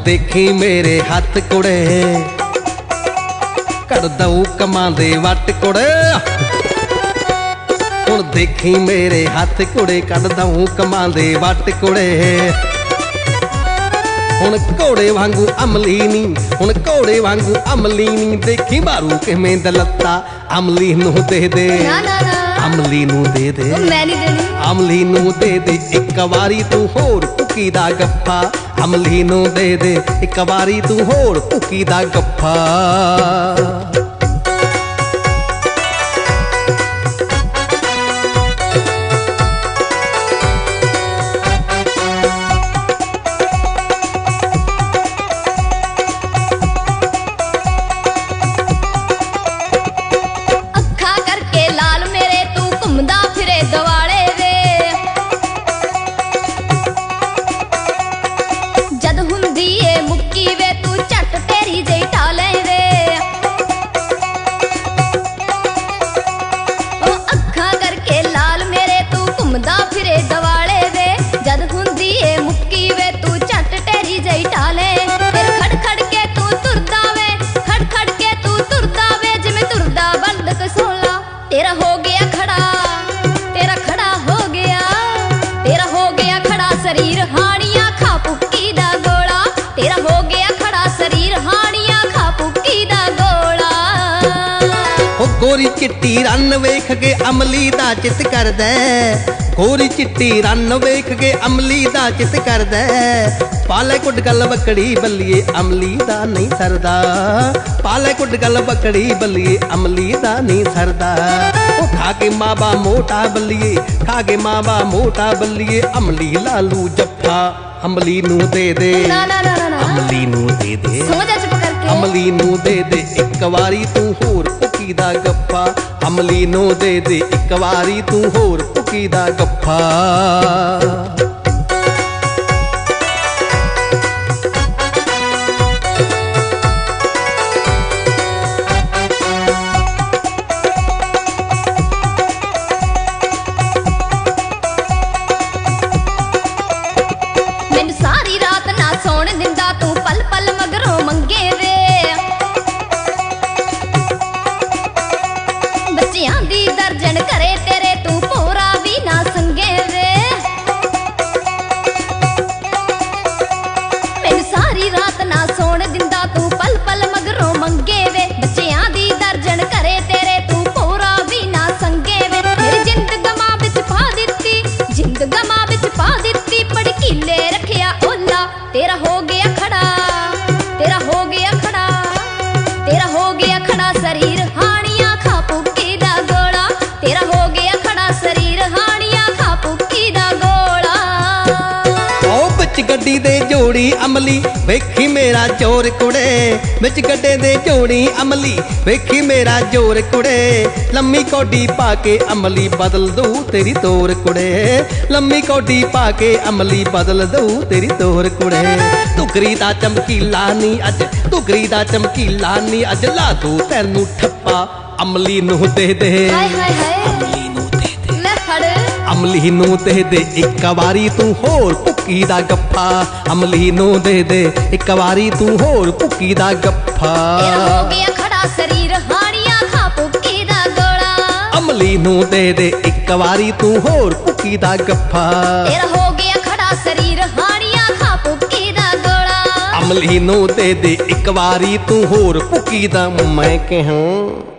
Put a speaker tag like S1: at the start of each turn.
S1: देखी मेरे हाथ कुड़े कर दऊ कमां दे वट कुड़े। हुण देखी मेरे हाथ कुड़े कर दऊ कमां दे वट कुड़े। हुण घोड़े वांगू अमली नी, हुण घोड़े वांगू अमली नी, देखी मारू किवें दलत्ता अमली नूं दे दे। अमली नूं दे दे,
S2: मैं नहीं देनी।
S1: अमली नूं दे दे एक वारी तू होर भुक्की दा गप्फा। अमली नूं दे दे एक वारी तू होर भुक्की दा गप्फा।
S2: तेरा हो गया खड़ा, तेरा खड़ा हो गया, तेरा हो गया खड़ा शरीर हानिया खा पुक्की दा गोला। तेरा हो गया खड़ा शरीर हानिया खा पुक्की दा गोला।
S1: ओ गोरी चिट्टी रन वेख के अमली दा चित करदा। गोरी चिट्टी रन वेख के अमली दा चित करदा। पाले कुट गल बकड़ी बल्लिए अमली दा नहीं सरदा। पाले कुट गल बकड़ी बल्लिए अमली दा नहीं सरदा। ओ खा के मावा मोटा बल्लिए, खा के मावा मोटा बल्लिए, अमली लालू जफ्फा अमली नूं दे दे।
S2: ना ना ना ना,
S1: अमली नूं दे दे,
S2: सो जा चुप करके।
S1: अमली नूं दे दे एक वारी तू होर भुक्की दा गप्फा। अमली नूं दे दे एक वारी तू होर भुक्की दा गप्फा।
S2: तेरा हो गया खड़ा, तेरा हो गया खड़ा, तेरा हो गया खड़ा शरीर हानिया खा पुक्की दा गोला। तेरा हो गया खड़ा शरीर हानिया खा पुक्की दा गोला।
S1: ओ बिच गड्डी दे जोड़ी अमली वेखी मेरा जोर कुड़े। बिच गड्डे दे जोड़ी अमली वेखी मेरा जोर कुड़े। लम्मी कोडी पाके अमली बदल दू तेरी तोर कुड़े। लम्मी कोडी पाके अमली बदल दू तेरी तोर कुड़े। टुकरी दा चमकीला नी अज, टुकरी दा चमकीला नी अज, ला दू तैनू ठप्पा अमली नूं दे दे। अमली नूं दे दे,
S2: ले फड़
S1: अमली नूं दे दे एक वारी तू होर भुक्की दा गप्फा। अमली नूं दे दे एक वारी तू होर भुक्की दा गप्फा।
S2: तेरा हो गया खड़ा शरीर हानिया खा पुक्की दा गोला।
S1: अमली नूं दे दे एक वारी तू होर भुक्की दा गप्फा।
S2: तेरा हो गया खड़ा शरीर हानिया खा पुक्की दा गोला।
S1: अमली नूं दे दे एक वारी तू होर भुक्की दा। मैं कहां